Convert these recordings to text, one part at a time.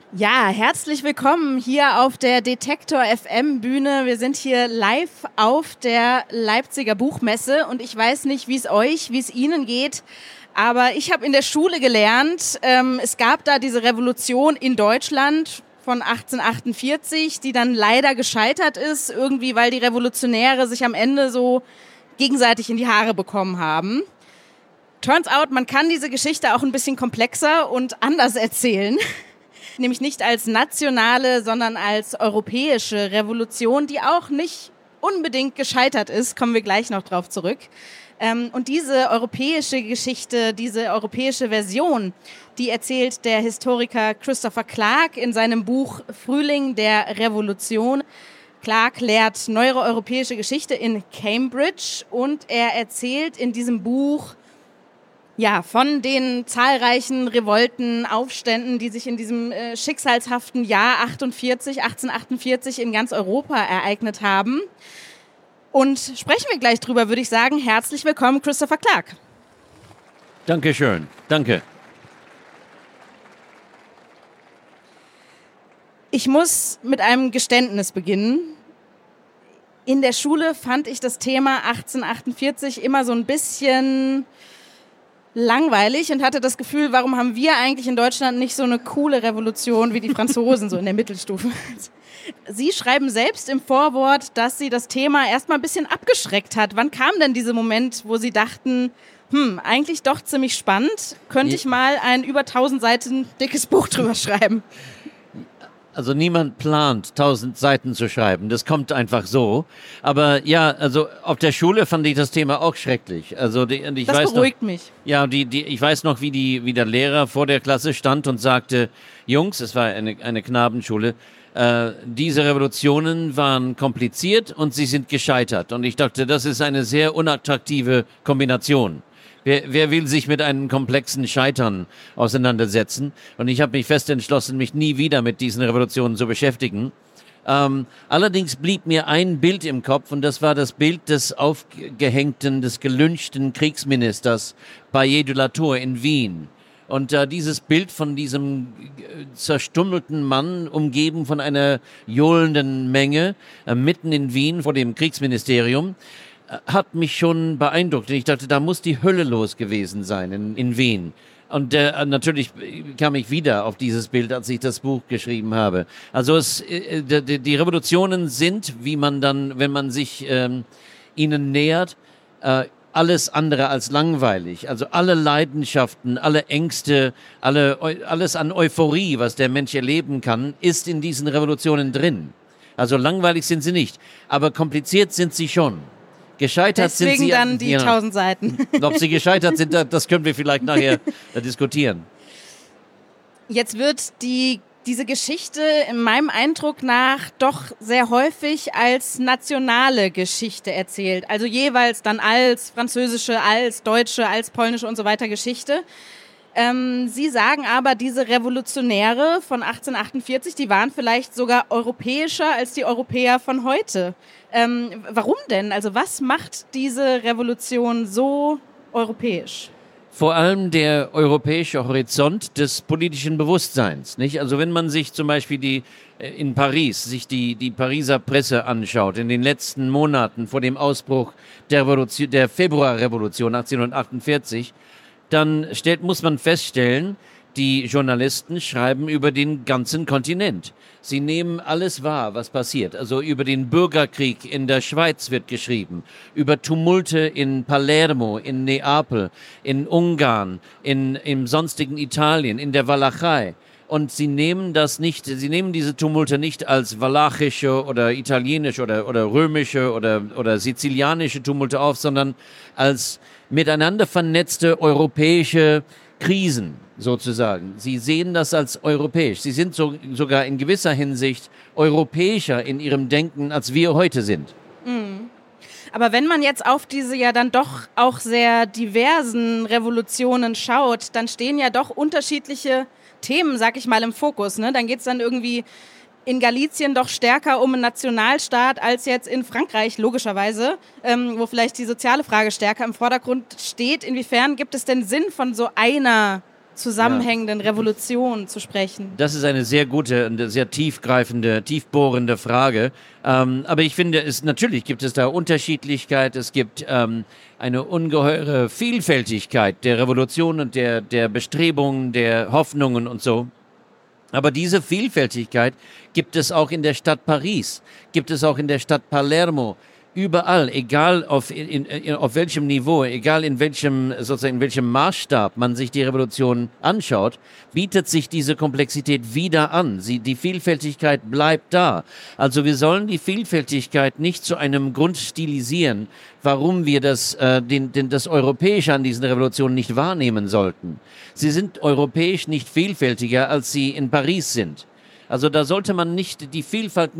Ja, herzlich willkommen hier auf der Detektor FM Bühne. Wir sind hier live auf der Leipziger Buchmesse und ich weiß nicht, wie es Ihnen geht, aber ich habe in der Schule gelernt, es gab da diese Revolution in Deutschland von 1848, die dann leider gescheitert ist, irgendwie weil die Revolutionäre sich am Ende so gegenseitig in die Haare bekommen haben. Turns out, man kann diese Geschichte auch ein bisschen komplexer und anders erzählen. Nämlich nicht als nationale, sondern als europäische Revolution, die auch nicht unbedingt gescheitert ist, kommen wir gleich noch drauf zurück. Und diese europäische Geschichte, diese europäische Version, die erzählt der Historiker Christopher Clark in seinem Buch Frühling der Revolution. Clark lehrt neuere europäische Geschichte in Cambridge und er erzählt in diesem Buch von den zahlreichen Revolten, Aufständen, die sich in diesem schicksalshaften Jahr 1848 in ganz Europa ereignet haben. Und sprechen wir gleich drüber, würde ich sagen. Herzlich willkommen, Christopher Clark. Dankeschön, danke. Ich muss mit einem Geständnis beginnen. In der Schule fand ich das Thema 1848 immer so ein bisschen langweilig und hatte das Gefühl, warum haben wir eigentlich in Deutschland nicht so eine coole Revolution wie die Franzosen, so in der Mittelstufe. Sie schreiben selbst im Vorwort, dass Sie das Thema erstmal ein bisschen abgeschreckt hat. Wann kam denn dieser Moment, wo Sie dachten, eigentlich doch ziemlich spannend, könnte ich mal ein über 1000 Seiten dickes Buch drüber schreiben? Also niemand plant, 1000 Seiten zu schreiben. Das kommt einfach so. Aber ja, also auf der Schule fand ich das Thema auch schrecklich. Also das beruhigt mich. Ja, ich weiß noch, wie der Lehrer vor der Klasse stand und sagte, Jungs, es war eine Knabenschule, diese Revolutionen waren kompliziert und sie sind gescheitert. Und ich dachte, das ist eine sehr unattraktive Kombination. Wer will sich mit einem komplexen Scheitern auseinandersetzen? Und ich habe mich fest entschlossen, mich nie wieder mit diesen Revolutionen zu beschäftigen. Allerdings blieb mir ein Bild im Kopf und das war das Bild des aufgehängten, des gelynchten Kriegsministers Bayet de la Tour in Wien. Und dieses Bild von diesem zerstummelten Mann, umgeben von einer johlenden Menge, mitten in Wien vor dem Kriegsministerium, hat mich schon beeindruckt. Und ich dachte, da muss die Hölle los gewesen sein in Wien. Und natürlich kam ich wieder auf dieses Bild, als ich das Buch geschrieben habe. Also die Revolutionen sind, wie man dann, wenn man sich ihnen nähert, alles andere als langweilig. Also alle Leidenschaften, alle Ängste, alles an Euphorie, was der Mensch erleben kann, ist in diesen Revolutionen drin. Also langweilig sind sie nicht, aber kompliziert sind sie schon. Gescheitert Deswegen sind sie. Dann die 1000 Seiten. Ob sie gescheitert sind, das können wir vielleicht nachher diskutieren. Jetzt wird diese Geschichte in meinem Eindruck nach doch sehr häufig als nationale Geschichte erzählt. Also jeweils dann als französische, als deutsche, als polnische und so weiter Geschichte. Sie sagen aber, diese Revolutionäre von 1848, die waren vielleicht sogar europäischer als die Europäer von heute. Warum denn? Also was macht diese Revolution so europäisch? Vor allem der europäische Horizont des politischen Bewusstseins, nicht? Also wenn man sich zum Beispiel in Paris sich die Pariser Presse anschaut, in den letzten Monaten vor dem Ausbruch der Februarrevolution 1848, dann muss man feststellen, die Journalisten schreiben über den ganzen Kontinent. Sie nehmen alles wahr, was passiert. Also über den Bürgerkrieg in der Schweiz wird geschrieben, über Tumulte in Palermo, in Neapel, in Ungarn, im sonstigen Italien, in der Walachei. Und sie nehmen diese Tumulte nicht als walachische oder italienische oder römische oder sizilianische Tumulte auf, sondern als miteinander vernetzte europäische Krisen sozusagen. Sie sehen das als europäisch. Sie sind sogar in gewisser Hinsicht europäischer in ihrem Denken, als wir heute sind. Mhm. Aber wenn man jetzt auf diese ja dann doch auch sehr diversen Revolutionen schaut, dann stehen ja doch unterschiedliche Themen, sag ich mal, im Fokus. Ne? Dann geht es dann irgendwie in Galicien doch stärker um einen Nationalstaat als jetzt in Frankreich, logischerweise, wo vielleicht die soziale Frage stärker im Vordergrund steht. Inwiefern gibt es denn Sinn von so einer zusammenhängenden Revolution zu sprechen? Das ist eine sehr gute und sehr tiefgreifende, tiefbohrende Frage. Aber ich finde, natürlich gibt es da Unterschiedlichkeit. Es gibt eine ungeheure Vielfältigkeit der Revolution und der Bestrebungen, der Hoffnungen und so. Aber diese Vielfältigkeit gibt es auch in der Stadt Paris, gibt es auch in der Stadt Palermo. Überall, egal auf welchem Niveau, egal in welchem Maßstab man sich die Revolution anschaut, bietet sich diese Komplexität wieder an. Die Vielfältigkeit bleibt da. Also wir sollen die Vielfältigkeit nicht zu einem Grund stilisieren, warum wir das Europäische an diesen Revolutionen nicht wahrnehmen sollten. Sie sind europäisch nicht vielfältiger, als sie in Paris sind. Also da sollte man die Vielfalt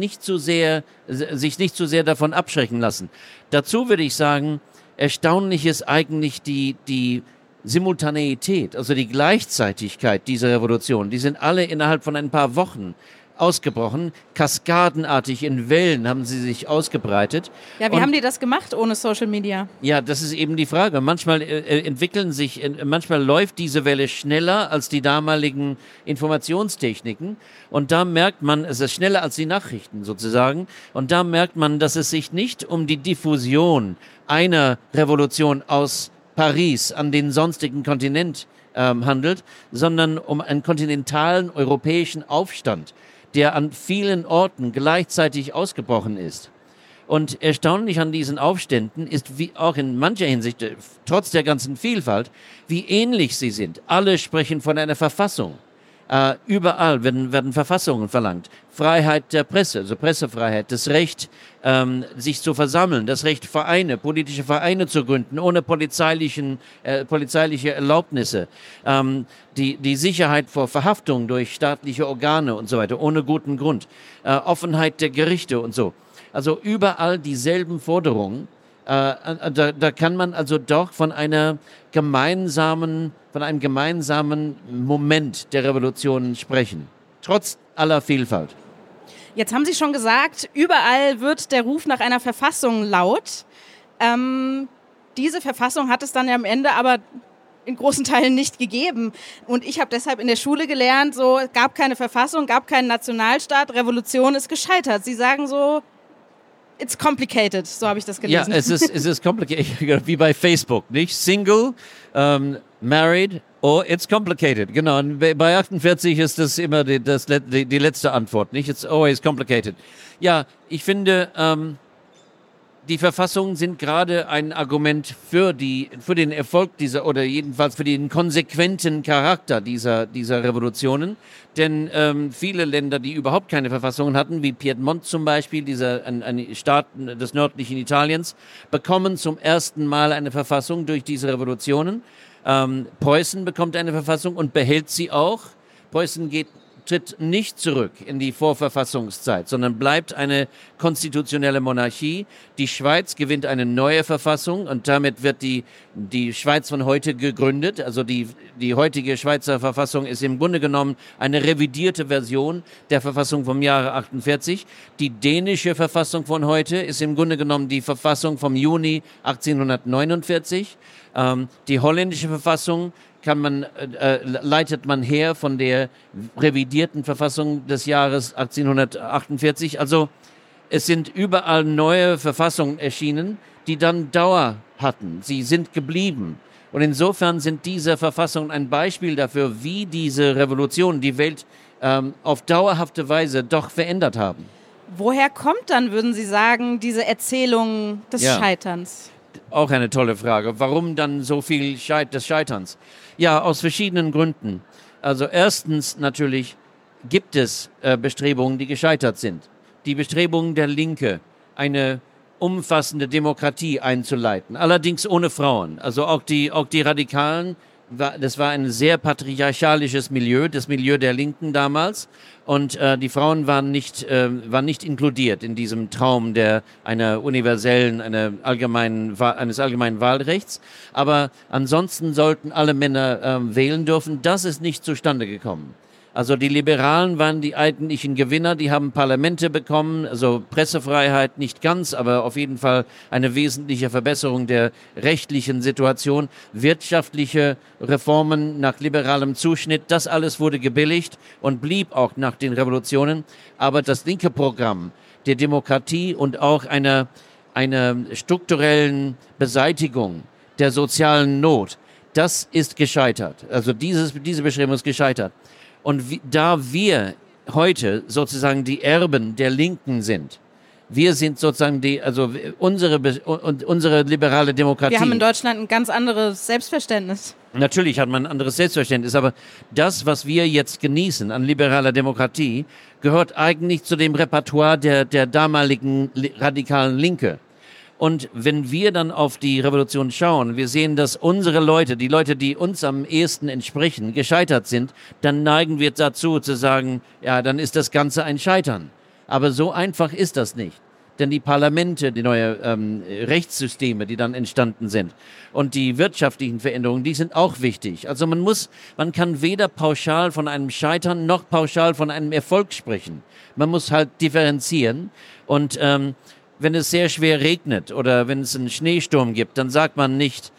sich nicht zu sehr davon abschrecken lassen. Dazu würde ich sagen, erstaunlich ist eigentlich die Simultaneität, also die Gleichzeitigkeit dieser Revolution. Die sind alle innerhalb von ein paar Wochen ausgebrochen. Kaskadenartig in Wellen haben sie sich ausgebreitet. Ja, wie haben die das gemacht ohne Social Media? Ja, das ist eben die Frage. Manchmal manchmal läuft diese Welle schneller als die damaligen Informationstechniken. Und da merkt man, es ist schneller als die Nachrichten sozusagen. Und da merkt man, dass es sich nicht um die Diffusion einer Revolution aus Paris an den sonstigen Kontinent handelt, sondern um einen kontinentalen europäischen Aufstand, der an vielen Orten gleichzeitig ausgebrochen ist. Und erstaunlich an diesen Aufständen ist, wie auch in mancher Hinsicht, trotz der ganzen Vielfalt, wie ähnlich sie sind. Alle sprechen von einer Verfassung. Überall werden Verfassungen verlangt. Freiheit der Presse, also Pressefreiheit, das Recht, sich zu versammeln, das Recht, politische Vereine zu gründen, ohne polizeiliche Erlaubnisse, die Sicherheit vor Verhaftung durch staatliche Organe und so weiter, ohne guten Grund, Offenheit der Gerichte und so. Also überall dieselben Forderungen. Da kann man also doch von einem gemeinsamen Moment der Revolution sprechen, trotz aller Vielfalt. Jetzt haben Sie schon gesagt, überall wird der Ruf nach einer Verfassung laut. Diese Verfassung hat es dann am Ende aber in großen Teilen nicht gegeben. Und ich habe deshalb in der Schule gelernt, so gab keine Verfassung, gab keinen Nationalstaat, Revolution ist gescheitert. Sie sagen so, it's complicated, so habe ich das gelesen. Ja, es ist complicated, wie bei Facebook, nicht? Single, married, or it's complicated. Genau, und bei 48 ist das immer die letzte Antwort, nicht? It's always complicated. Ja, ich finde, die Verfassungen sind gerade ein Argument für den Erfolg oder jedenfalls für den konsequenten Charakter dieser Revolutionen. Denn viele Länder, die überhaupt keine Verfassungen hatten, wie Piedmont zum Beispiel, ein Staat des nördlichen Italiens, bekommen zum ersten Mal eine Verfassung durch diese Revolutionen. Preußen bekommt eine Verfassung und behält sie auch. Preußen tritt nicht zurück in die Vorverfassungszeit, sondern bleibt eine konstitutionelle Monarchie. Die Schweiz gewinnt eine neue Verfassung und damit wird die Schweiz von heute gegründet. Also die heutige Schweizer Verfassung ist im Grunde genommen eine revidierte Version der Verfassung vom Jahre 48. Die dänische Verfassung von heute ist im Grunde genommen die Verfassung vom Juni 1849. Die holländische Verfassung leitet man her von der revidierten Verfassung des Jahres 1848. Also es sind überall neue Verfassungen erschienen, die dann Dauer hatten. Sie sind geblieben. Und insofern sind diese Verfassungen ein Beispiel dafür, wie diese Revolutionen die Welt auf dauerhafte Weise doch verändert haben. Woher kommt dann, würden Sie sagen, diese Erzählung des Scheiterns? Auch eine tolle Frage. Warum dann so viel des Scheiterns? Ja, aus verschiedenen Gründen. Also erstens natürlich gibt es Bestrebungen, die gescheitert sind. Die Bestrebungen der Linke, eine umfassende Demokratie einzuleiten, allerdings ohne Frauen. Also auch die Radikalen, das war ein sehr patriarchalisches Milieu, das Milieu der Linken damals. Und die Frauen waren nicht inkludiert in diesem Traum eines allgemeinen Wahlrechts. Aber ansonsten sollten alle Männer wählen dürfen. Das ist nicht zustande gekommen. Also die Liberalen waren die eigentlichen Gewinner, die haben Parlamente bekommen, also Pressefreiheit nicht ganz, aber auf jeden Fall eine wesentliche Verbesserung der rechtlichen Situation, wirtschaftliche Reformen nach liberalem Zuschnitt, das alles wurde gebilligt und blieb auch nach den Revolutionen. Aber das linke Programm der Demokratie und auch einer strukturellen Beseitigung der sozialen Not, das ist gescheitert. Also diese Beschreibung ist gescheitert. Und da wir heute sozusagen die Erben der Linken sind, wir sind sozusagen unsere liberale Demokratie. Wir haben in Deutschland ein ganz anderes Selbstverständnis. Natürlich hat man ein anderes Selbstverständnis, aber das, was wir jetzt genießen an liberaler Demokratie, gehört eigentlich zu dem Repertoire der damaligen radikalen Linke. Und wenn wir dann auf die Revolution schauen, wir sehen, dass unsere Leute, die Leute, die uns am ehesten entsprechen, gescheitert sind, dann neigen wir dazu zu sagen, ja, dann ist das Ganze ein Scheitern. Aber so einfach ist das nicht. Denn die Parlamente, die neuen Rechtssysteme, die dann entstanden sind und die wirtschaftlichen Veränderungen, die sind auch wichtig. Also man kann weder pauschal von einem Scheitern noch pauschal von einem Erfolg sprechen. Man muss halt differenzieren und wenn es sehr schwer regnet oder wenn es einen Schneesturm gibt, dann fragt man nicht,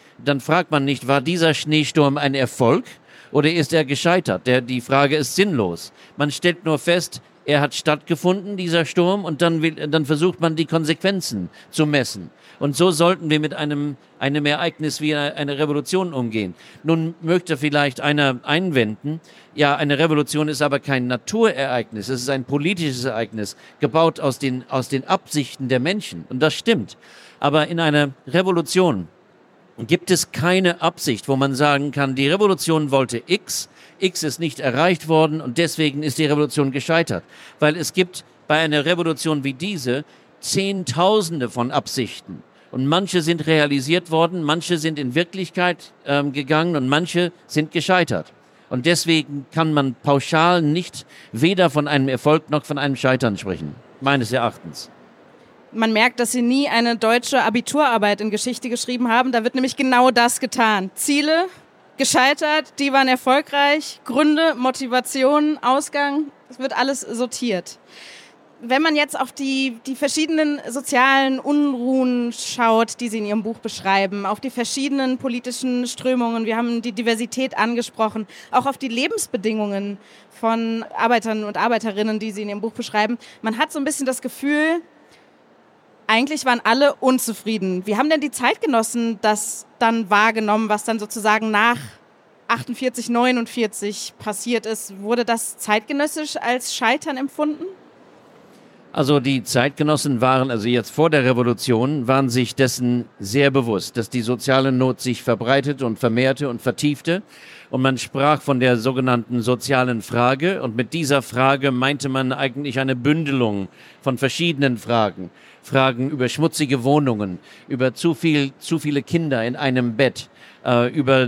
war dieser Schneesturm ein Erfolg oder ist er gescheitert? Die Frage ist sinnlos. Man stellt nur fest, er hat stattgefunden, dieser Sturm, und dann versucht man, die Konsequenzen zu messen. Und so sollten wir mit einem Ereignis wie einer Revolution umgehen. Nun möchte vielleicht einer einwenden, ja, eine Revolution ist aber kein Naturereignis, es ist ein politisches Ereignis, gebaut aus den Absichten der Menschen. Und das stimmt. Aber in einer Revolution gibt es keine Absicht, wo man sagen kann, die Revolution wollte X ist nicht erreicht worden und deswegen ist die Revolution gescheitert. Weil es gibt bei einer Revolution wie diese Zehntausende von Absichten. Und manche sind realisiert worden, manche sind in Wirklichkeit gegangen und manche sind gescheitert. Und deswegen kann man pauschal nicht weder von einem Erfolg noch von einem Scheitern sprechen, meines Erachtens. Man merkt, dass Sie nie eine deutsche Abiturarbeit in Geschichte geschrieben haben. Da wird nämlich genau das getan. Ziele, gescheitert, die waren erfolgreich, Gründe, Motivation, Ausgang, es wird alles sortiert. Wenn man jetzt auf die verschiedenen sozialen Unruhen schaut, die Sie in Ihrem Buch beschreiben, auf die verschiedenen politischen Strömungen, wir haben die Diversität angesprochen, auch auf die Lebensbedingungen von Arbeitern und Arbeiterinnen, die Sie in Ihrem Buch beschreiben, man hat so ein bisschen das Gefühl, eigentlich waren alle unzufrieden. Wie haben denn die Zeitgenossen das dann wahrgenommen, was dann sozusagen nach 48, 49 passiert ist? Wurde das zeitgenössisch als Scheitern empfunden? Also die Zeitgenossen waren, also jetzt vor der Revolution, waren sich dessen sehr bewusst, dass die soziale Not sich verbreitete und vermehrte und vertiefte. Und man sprach von der sogenannten sozialen Frage. Und mit dieser Frage meinte man eigentlich eine Bündelung von verschiedenen Fragen. Fragen über schmutzige Wohnungen, über zu viele Kinder in einem Bett, über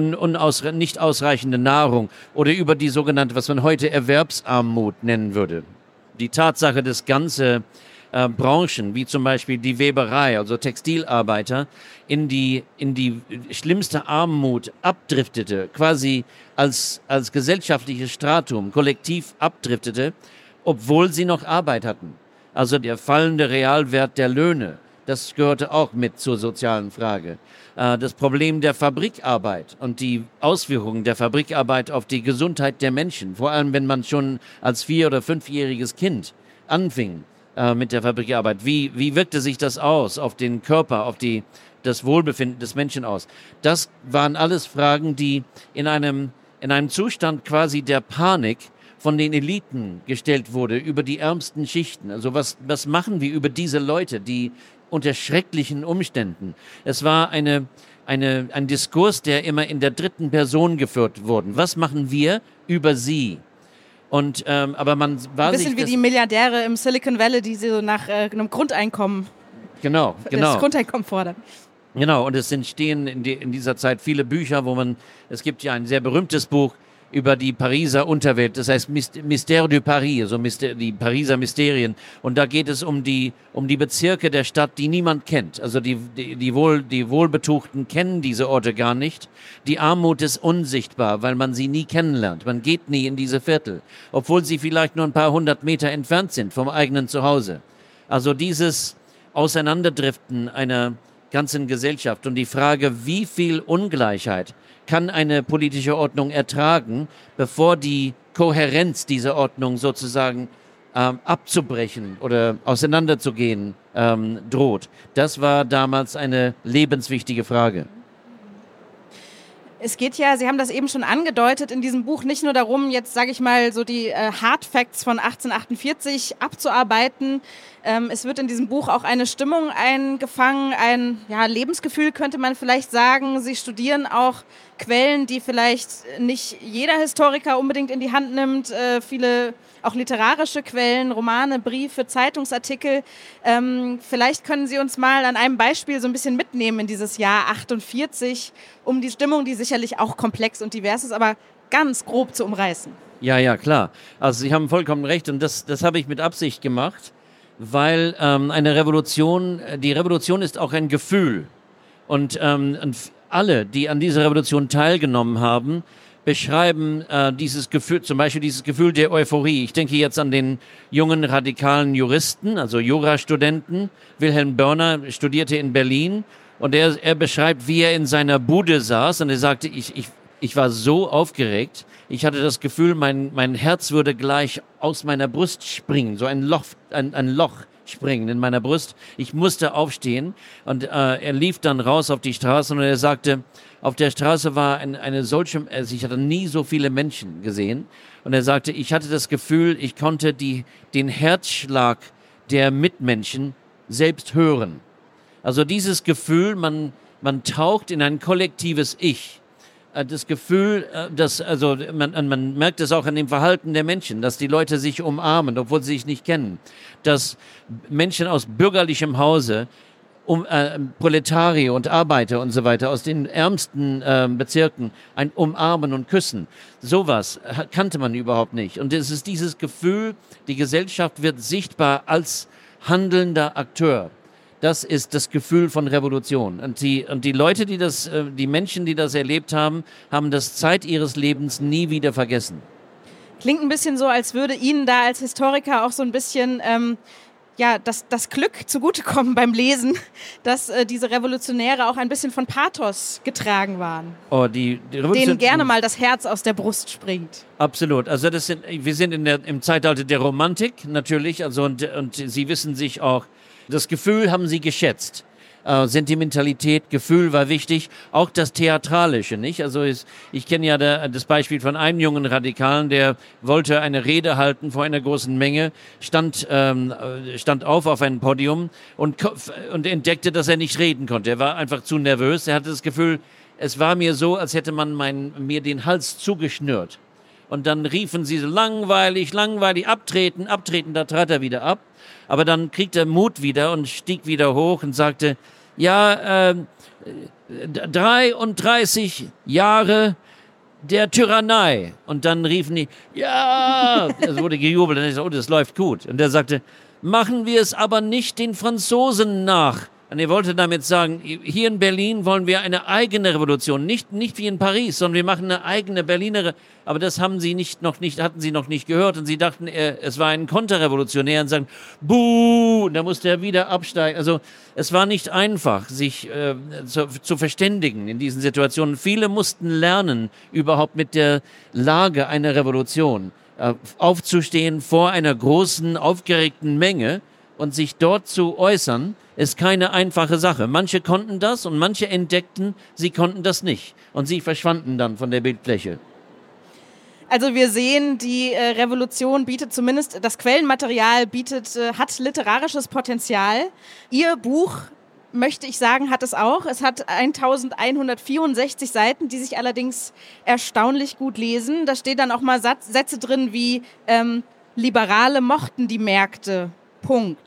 nicht ausreichende Nahrung oder über die sogenannte, was man heute Erwerbsarmut nennen würde. Die Tatsache, dass ganze Branchen, wie zum Beispiel die Weberei, also Textilarbeiter, in die schlimmste Armut abdriftete, quasi als gesellschaftliches Stratum kollektiv abdriftete, obwohl sie noch Arbeit hatten. Also der fallende Realwert der Löhne, das gehörte auch mit zur sozialen Frage. Das Problem der Fabrikarbeit und die Auswirkungen der Fabrikarbeit auf die Gesundheit der Menschen, vor allem wenn man schon als 4- oder 5-jähriges Kind anfing mit der Fabrikarbeit. Wie wirkte sich das aus auf den Körper, auf das Wohlbefinden des Menschen aus? Das waren alles Fragen, die in einem Zustand quasi der Panik von den Eliten gestellt wurde, über die ärmsten Schichten. Also was machen wir über diese Leute, die unter schrecklichen Umständen? Es war ein Diskurs, der immer in der dritten Person geführt wurde. Was machen wir über sie? Und aber man war ein bisschen wie die Milliardäre im Silicon Valley, die so nach einem Grundeinkommen, genau, das Grundeinkommen fordern. Genau, und es entstehen in dieser Zeit viele Bücher, es gibt ja ein sehr berühmtes Buch, über die Pariser Unterwelt, das heißt Mystère du Paris, also die Pariser Mysterien. Und da geht es um die Bezirke der Stadt, die niemand kennt. Also die Wohlbetuchten kennen diese Orte gar nicht. Die Armut ist unsichtbar, weil man sie nie kennenlernt. Man geht nie in diese Viertel, obwohl sie vielleicht nur ein paar 100 Meter entfernt sind vom eigenen Zuhause. Also dieses Auseinanderdriften einer ganzen Gesellschaft und die Frage, wie viel Ungleichheit kann eine politische Ordnung ertragen, bevor die Kohärenz dieser Ordnung sozusagen abzubrechen oder auseinanderzugehen droht. Das war damals eine lebenswichtige Frage. Es geht ja, Sie haben das eben schon angedeutet, in diesem Buch nicht nur darum, jetzt sage ich mal so die Hard Facts von 1848 abzuarbeiten. Es wird in diesem Buch auch eine Stimmung eingefangen, ein Lebensgefühl könnte man vielleicht sagen. Sie studieren auch Quellen, die vielleicht nicht jeder Historiker unbedingt in die Hand nimmt, viele auch literarische Quellen, Romane, Briefe, Zeitungsartikel. Vielleicht können Sie uns mal an einem Beispiel so ein bisschen mitnehmen in dieses Jahr 48, um die Stimmung, die sicherlich auch komplex und divers ist, aber ganz grob zu umreißen. Ja, klar. Also Sie haben vollkommen recht und das habe ich mit Absicht gemacht, weil die Revolution ist auch ein Gefühl. Und alle, die an dieser Revolution teilgenommen haben, beschreiben dieses Gefühl, zum Beispiel dieses Gefühl der Euphorie. Ich denke jetzt an den jungen radikalen Juristen, also Jurastudenten. Wilhelm Börner studierte in Berlin und er beschreibt, wie er in seiner Bude saß und er sagte, ich war so aufgeregt, ich hatte das Gefühl, mein Herz würde gleich aus meiner Brust springen, so ein Loch springen in meiner Brust. Ich musste aufstehen und er lief dann raus auf die Straße und er sagte, auf der Straße war ich hatte nie so viele Menschen gesehen und er sagte, ich hatte das Gefühl, ich konnte den Herzschlag der Mitmenschen selbst hören. Also dieses Gefühl, man taucht in ein kollektives Ich. Das Gefühl, man merkt es auch an dem Verhalten der Menschen, dass die Leute sich umarmen, obwohl sie sich nicht kennen. Dass Menschen aus bürgerlichem Hause, Proletarier und Arbeiter und so weiter, aus den ärmsten Bezirken umarmen und küssen. Sowas kannte man überhaupt nicht. Und es ist dieses Gefühl, die Gesellschaft wird sichtbar als handelnder Akteur. Das ist das Gefühl von Revolution. Und die Leute, die Menschen, die das erlebt haben, haben das Zeit ihres Lebens nie wieder vergessen. Klingt ein bisschen so, als würde Ihnen da als Historiker auch so ein bisschen das Glück zugutekommen beim Lesen, dass diese Revolutionäre auch ein bisschen von Pathos getragen waren. Oh, denen gerne mal das Herz aus der Brust springt. Absolut. Also wir sind im Zeitalter der Romantik natürlich, also und Sie wissen sich auch, das Gefühl haben sie geschätzt. Sentimentalität, Gefühl war wichtig, auch das Theatralische, nicht? Also ich kenne ja das Beispiel von einem jungen Radikalen, der wollte eine Rede halten vor einer großen Menge, stand auf ein Podium und entdeckte, dass er nicht reden konnte. Er war einfach zu nervös. Er hatte das Gefühl, es war mir so, als hätte man mir den Hals zugeschnürt. Und dann riefen sie so langweilig, abtreten, da trat er wieder ab. Aber dann kriegte er Mut wieder und stieg wieder hoch und sagte, 33 Jahre der Tyrannei. Und dann riefen die, ja, es wurde gejubelt. Und ich sagte, das läuft gut. Und er sagte, machen wir es aber nicht den Franzosen nach. Und er wollte damit sagen, hier in Berlin wollen wir eine eigene Revolution, nicht wie in Paris, sondern wir machen eine eigene Berliner. Aber das hatten sie noch nicht gehört und sie dachten, es war ein Konterrevolutionär und sagen, buh, und da musste er wieder absteigen. Also es war nicht einfach, sich zu verständigen in diesen Situationen. Viele mussten lernen, überhaupt mit der Lage einer Revolution aufzustehen vor einer großen, aufgeregten Menge und sich dort zu äußern, ist keine einfache Sache. Manche konnten das und manche entdeckten, sie konnten das nicht. Und sie verschwanden dann von der Bildfläche. Also wir sehen, die Revolution bietet zumindest, das Quellenmaterial hat literarisches Potenzial. Ihr Buch, möchte ich sagen, hat es auch. Es hat 1164 Seiten, die sich allerdings erstaunlich gut lesen. Da stehen dann auch mal Sätze drin wie Liberale mochten die Märkte, Punkt.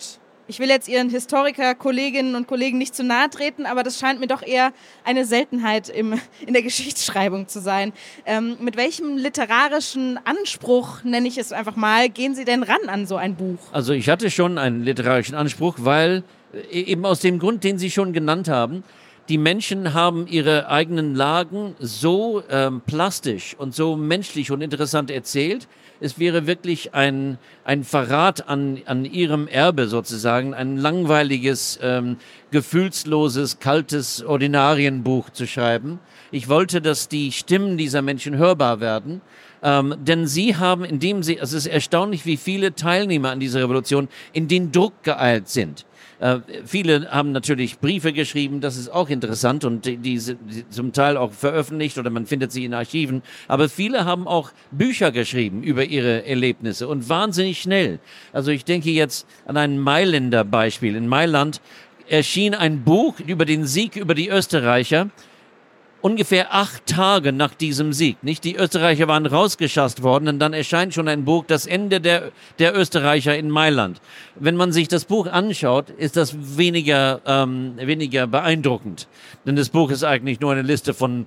Ich will jetzt Ihren Historiker-Kolleginnen und Kollegen nicht zu nahe treten, aber das scheint mir doch eher eine Seltenheit in der Geschichtsschreibung zu sein. Mit welchem literarischen Anspruch, nenne ich es einfach mal, gehen Sie denn ran an so ein Buch? Also ich hatte schon einen literarischen Anspruch, weil eben aus dem Grund, den Sie schon genannt haben, die Menschen haben ihre eigenen Lagen so plastisch und so menschlich und interessant erzählt. Es wäre wirklich ein Verrat an ihrem Erbe sozusagen, ein langweiliges, gefühlsloses, kaltes Ordinarienbuch zu schreiben. Ich wollte, dass die Stimmen dieser Menschen hörbar werden. Denn sie haben, es ist erstaunlich, wie viele Teilnehmer an dieser Revolution in den Druck geeilt sind. Viele haben natürlich Briefe geschrieben, das ist auch interessant und die sind zum Teil auch veröffentlicht oder man findet sie in Archiven. Aber viele haben auch Bücher geschrieben über ihre Erlebnisse und wahnsinnig schnell. Also ich denke jetzt an ein Mailänder Beispiel. In Mailand erschien ein Buch über den Sieg über die Österreicher. Ungefähr 8 Tage nach diesem Sieg. Nicht? Die Österreicher waren rausgeschasst worden und dann erscheint schon ein Buch, das Ende der Österreicher in Mailand. Wenn man sich das Buch anschaut, ist das weniger beeindruckend. Denn das Buch ist eigentlich nur eine Liste von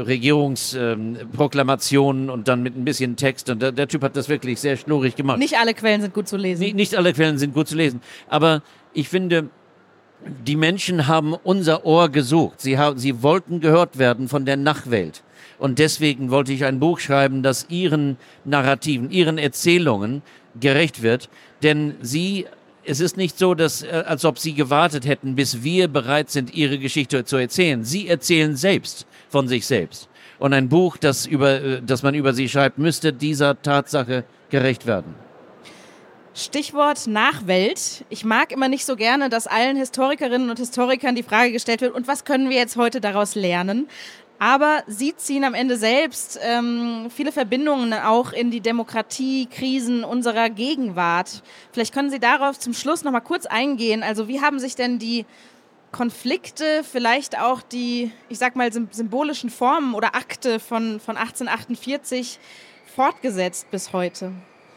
Regierungsproklamationen und dann mit ein bisschen Text. Und der Typ hat das wirklich sehr schnurrig gemacht. Nicht alle Quellen sind gut zu lesen. Nicht alle Quellen sind gut zu lesen. Aber ich finde, die Menschen haben unser Ohr gesucht. Sie wollten gehört werden von der Nachwelt. Und deswegen wollte ich ein Buch schreiben, das ihren Narrativen, ihren Erzählungen gerecht wird. Denn es ist nicht so, als ob sie gewartet hätten, bis wir bereit sind, ihre Geschichte zu erzählen. Sie erzählen selbst von sich selbst. Und ein Buch, das man über sie schreibt, müsste dieser Tatsache gerecht werden. Stichwort Nachwelt. Ich mag immer nicht so gerne, dass allen Historikerinnen und Historikern die Frage gestellt wird, und was können wir jetzt heute daraus lernen? Aber Sie ziehen am Ende selbst viele Verbindungen auch in die Demokratiekrisen unserer Gegenwart. Vielleicht können Sie darauf zum Schluss noch mal kurz eingehen. Also wie haben sich denn die Konflikte, vielleicht auch die, ich sag mal, symbolischen Formen oder Akte von 1848 fortgesetzt bis heute?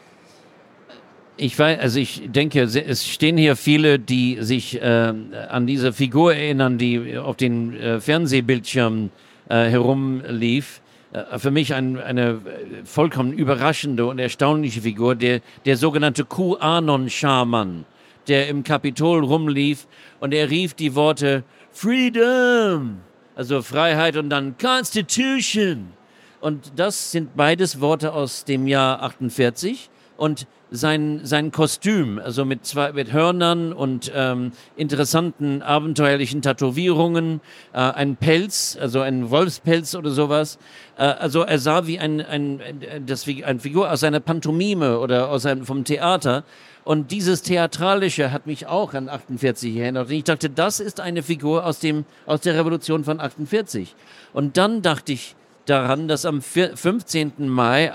Ich denke, es stehen hier viele, die sich an diese Figur erinnern, die auf den Fernsehbildschirmen herumlief. Für mich eine vollkommen überraschende und erstaunliche Figur, der sogenannte QAnon-Schaman, der im Kapitol rumlief und er rief die Worte Freedom, also Freiheit und dann Constitution. Und das sind beides Worte aus dem Jahr 48 und sein Kostüm, also mit Hörnern und interessanten, abenteuerlichen Tätowierungen, ein Pelz, also ein Wolfspelz oder sowas. Also er sah wie eine Figur aus einer Pantomime oder vom Theater. Und dieses Theatralische hat mich auch an 48 erinnert. Und ich dachte, das ist eine Figur aus der Revolution von 48. Und dann dachte ich daran, dass am 15. Mai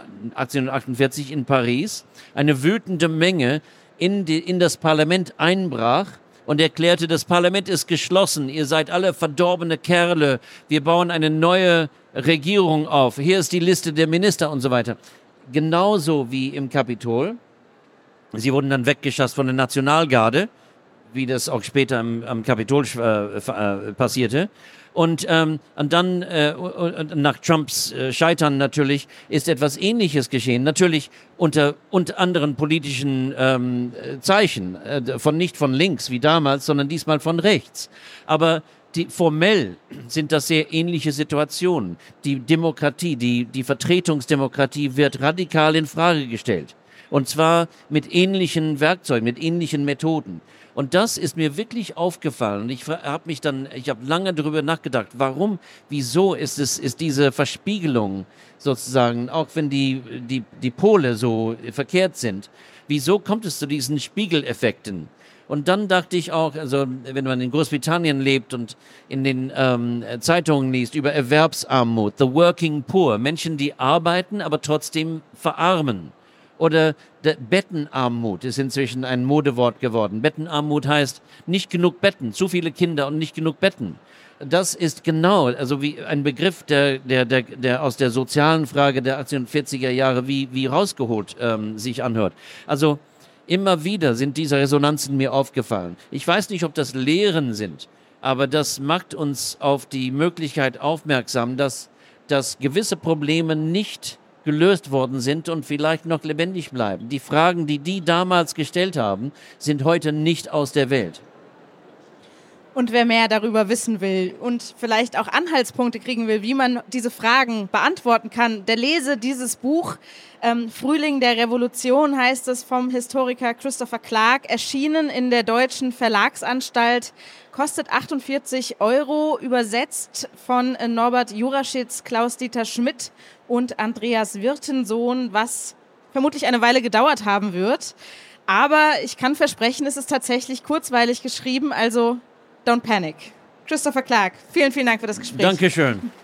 1848 in Paris eine wütende Menge in das Parlament einbrach und erklärte, das Parlament ist geschlossen, ihr seid alle verdorbene Kerle, wir bauen eine neue Regierung auf, hier ist die Liste der Minister und so weiter. Genauso wie im Kapitol. Sie wurden dann weggeschasst von der Nationalgarde, wie das auch später am Kapitol passierte. Und dann nach Trumps Scheitern natürlich ist etwas Ähnliches geschehen. Natürlich unter anderen politischen Zeichen, nicht von links wie damals, sondern diesmal von rechts. Aber formell sind das sehr ähnliche Situationen. Die Demokratie, die Vertretungsdemokratie wird radikal in Frage gestellt. Und zwar mit ähnlichen Werkzeugen, mit ähnlichen Methoden. Und das ist mir wirklich aufgefallen. Ich habe lange darüber nachgedacht, wieso ist diese Verspiegelung sozusagen, auch wenn die Pole so verkehrt sind, wieso kommt es zu diesen Spiegeleffekten? Und dann dachte ich auch, also wenn man in Großbritannien lebt und in den Zeitungen liest über Erwerbsarmut, the working poor, Menschen, die arbeiten, aber trotzdem verarmen. Oder Bettenarmut ist inzwischen ein Modewort geworden. Bettenarmut heißt nicht genug Betten, zu viele Kinder und nicht genug Betten. Das ist genau, also wie ein Begriff, der aus der sozialen Frage der 1840er Jahre wie rausgeholt sich anhört. Also Immer wieder sind diese Resonanzen mir aufgefallen. Ich weiß nicht, ob das Lehren sind, aber das macht uns auf die Möglichkeit aufmerksam, dass gewisse Probleme nicht gelöst worden sind und vielleicht noch lebendig bleiben. Die Fragen, die damals gestellt haben, sind heute nicht aus der Welt. Und wer mehr darüber wissen will und vielleicht auch Anhaltspunkte kriegen will, wie man diese Fragen beantworten kann, der lese dieses Buch. Frühling der Revolution heißt es, vom Historiker Christopher Clark, erschienen in der Deutschen Verlagsanstalt, kostet 48 €, übersetzt von Norbert Juraschitz, Klaus-Dieter Schmidt und Andreas Wirtensohn, was vermutlich eine Weile gedauert haben wird. Aber ich kann versprechen, es ist tatsächlich kurzweilig geschrieben, also don't panic. Christopher Clark, vielen, vielen Dank für das Gespräch. Dankeschön.